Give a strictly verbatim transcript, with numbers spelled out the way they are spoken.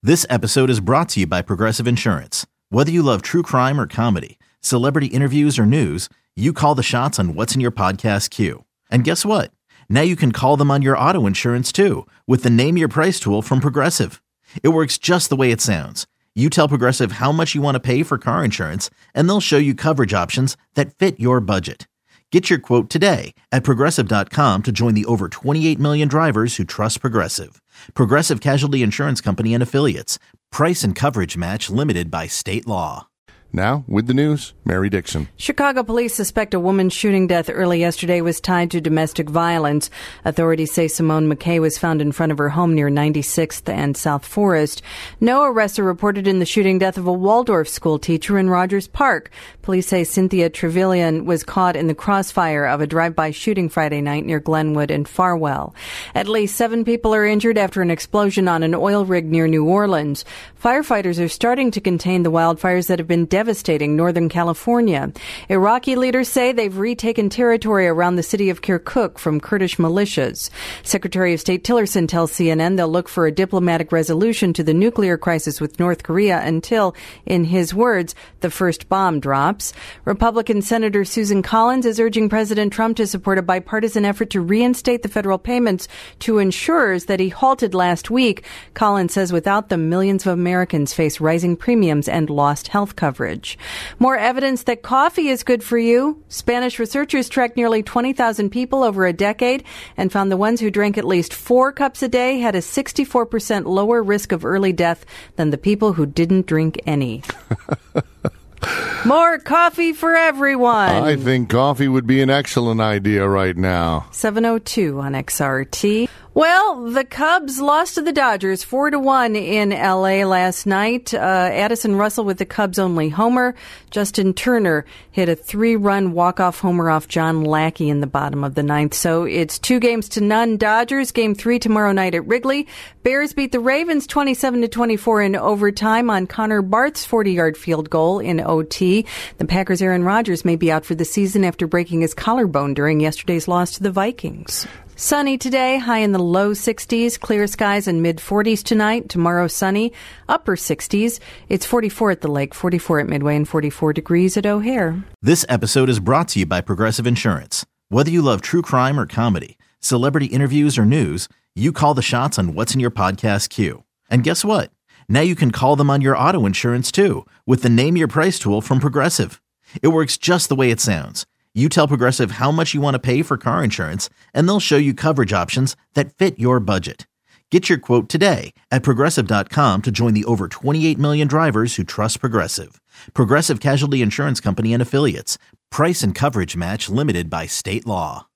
This episode is brought to you by Progressive Insurance. Whether you love true crime or comedy, celebrity interviews or news, you call the shots on what's in your podcast queue. And guess what? Now you can call them on your auto insurance too with the Name Your Price tool from Progressive. It works just the way it sounds. You tell Progressive how much you want to pay for car insurance, and they'll show you coverage options that fit your budget. Get your quote today at Progressive dot com to join the over twenty-eight million drivers who trust Progressive. Progressive Casualty Insurance Company and Affiliates. Price and coverage match limited by state law. Now, with the news, Mary Dixon. Chicago police suspect a woman's shooting death early yesterday was tied to domestic violence. Authorities say Simone McKay was found in front of her home near ninety-sixth and South Forest. No arrests are reported in the shooting death of a Waldorf school teacher in Rogers Park. Police say Cynthia Trevelyan was caught in the crossfire of a drive-by shooting Friday night near Glenwood and Farwell. At least seven people are injured after an explosion on an oil rig near New Orleans. Firefighters are starting to contain the wildfires that have been devastating Northern California. Iraqi leaders say they've retaken territory around the city of Kirkuk from Kurdish militias. Secretary of State Tillerson tells C N N they'll look for a diplomatic resolution to the nuclear crisis with North Korea until, in his words, the first bomb drops. Republican Senator Susan Collins is urging President Trump to support a bipartisan effort to reinstate the federal payments to insurers that he halted last week. Collins says without them, millions of Americans face rising premiums and lost health coverage. More evidence that coffee is good for you. Spanish researchers tracked nearly twenty thousand people over a decade and found the ones who drank at least four cups a day had a sixty-four percent lower risk of early death than the people who didn't drink any. More coffee for everyone. I think coffee would be an excellent idea right now. seven oh two on X R T. Well, the Cubs lost to the Dodgers four to one in L A last night. Uh, Addison Russell with the Cubs' only homer. Justin Turner hit a three-run walk-off homer off John Lackey in the bottom of the ninth. So it's two games to none. Dodgers, game three tomorrow night at Wrigley. Bears beat the Ravens twenty-seven to twenty-four in overtime on Connor Bart's forty-yard field goal in O T. The Packers' Aaron Rodgers may be out for the season after breaking his collarbone during yesterday's loss to the Vikings. Sunny today, high in the low sixties, clear skies and mid-forties tonight. Tomorrow sunny, upper sixties. It's forty-four at the lake, forty-four at Midway, and forty-four degrees at O'Hare. This episode is brought to you by Progressive Insurance. Whether you love true crime or comedy, celebrity interviews or news, you call the shots on what's in your podcast queue. And guess what? Now you can call them on your auto insurance too with the Name Your Price tool from Progressive. It works just the way it sounds. You tell Progressive how much you want to pay for car insurance, and they'll show you coverage options that fit your budget. Get your quote today at Progressive dot com to join the over twenty-eight million drivers who trust Progressive. Progressive Casualty Insurance Company and Affiliates. Price and coverage match limited by state law.